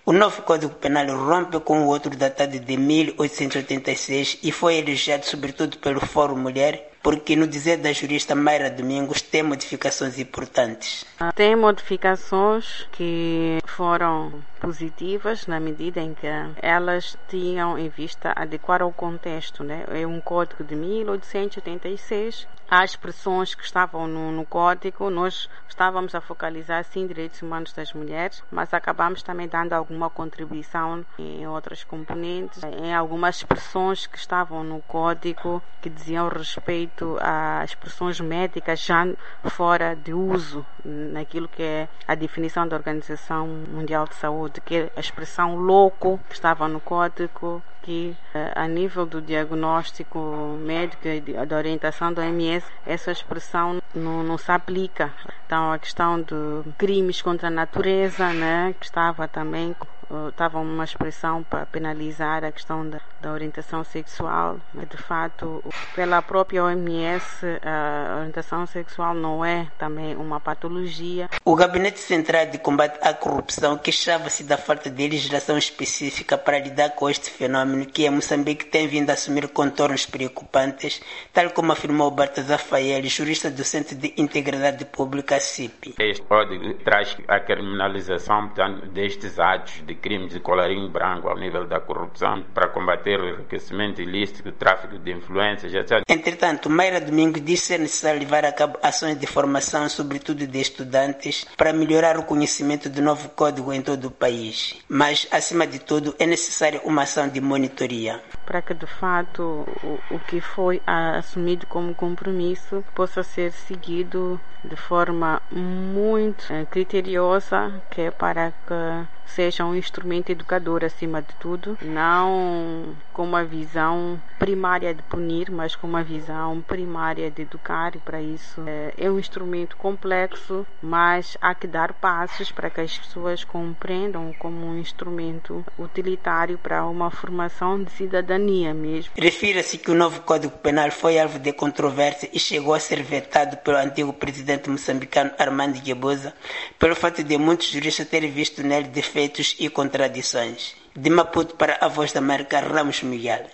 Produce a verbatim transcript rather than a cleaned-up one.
O novo Código Penal rompe com o outro datado de mil oitocentos e oitenta e seis e foi elogiado sobretudo pelo Fórum Mulher, porque, no dizer da jurista Mayra Domingos, tem modificações importantes. Tem modificações que foram positivas na medida em que elas tinham em vista adequar ao contexto, né? É um código de mil oitocentos e oitenta e seis. As expressões que estavam no, no código, nós estávamos a focalizar sim direitos humanos das mulheres, mas acabamos também dando alguma contribuição em outras componentes, em algumas expressões que estavam no código que diziam respeito a expressões médicas já fora de uso naquilo que é a definição da Organização Mundial de Saúde, que é a expressão louco que estava no código, que a nível do diagnóstico médico e da orientação do O M S, essa expressão não, não se aplica. Então a questão de crimes contra a natureza, né, que estava também estava uma expressão para penalizar a questão da, da orientação sexual. De fato, pela própria O M S, a orientação sexual não é também uma patologia. O Gabinete Central de Combate à Corrupção queixava-se da falta de legislação específica para lidar com este fenômeno que em Moçambique tem vindo a assumir contornos preocupantes, tal como afirmou Baltazar Fael, jurista do Centro de Integridade Pública, C I P. Este código traz a criminalização, portanto, destes atos de crimes de colarinho branco ao nível da corrupção para combater o enriquecimento ilícito, o tráfico de influências, etcétera. Entretanto, Mayra Domingos disse ser necessário levar a cabo ações de formação, sobretudo de estudantes, para melhorar o conhecimento do novo código em todo o país. Mas, acima de tudo, é necessária uma ação de monitoria. Para que, de fato, o, o que foi assumido como compromisso possa ser seguido de forma muito eh, criteriosa, que é para que seja um instrumento educador acima de tudo, não com uma visão primária de punir, mas com uma visão primária de educar, e para isso é, é um instrumento complexo, mas há que dar passos para que as pessoas compreendam como um instrumento utilitário para uma formação de cidadania mesmo. Refira-se que o novo Código Penal foi alvo de controvérsia e chegou a ser vetado pelo antigo presidente moçambicano Armando Guebuza, pelo fato de muitos juristas terem visto nele defeitos e contradições. De Maputo para a Voz da América, Ramos Miguel.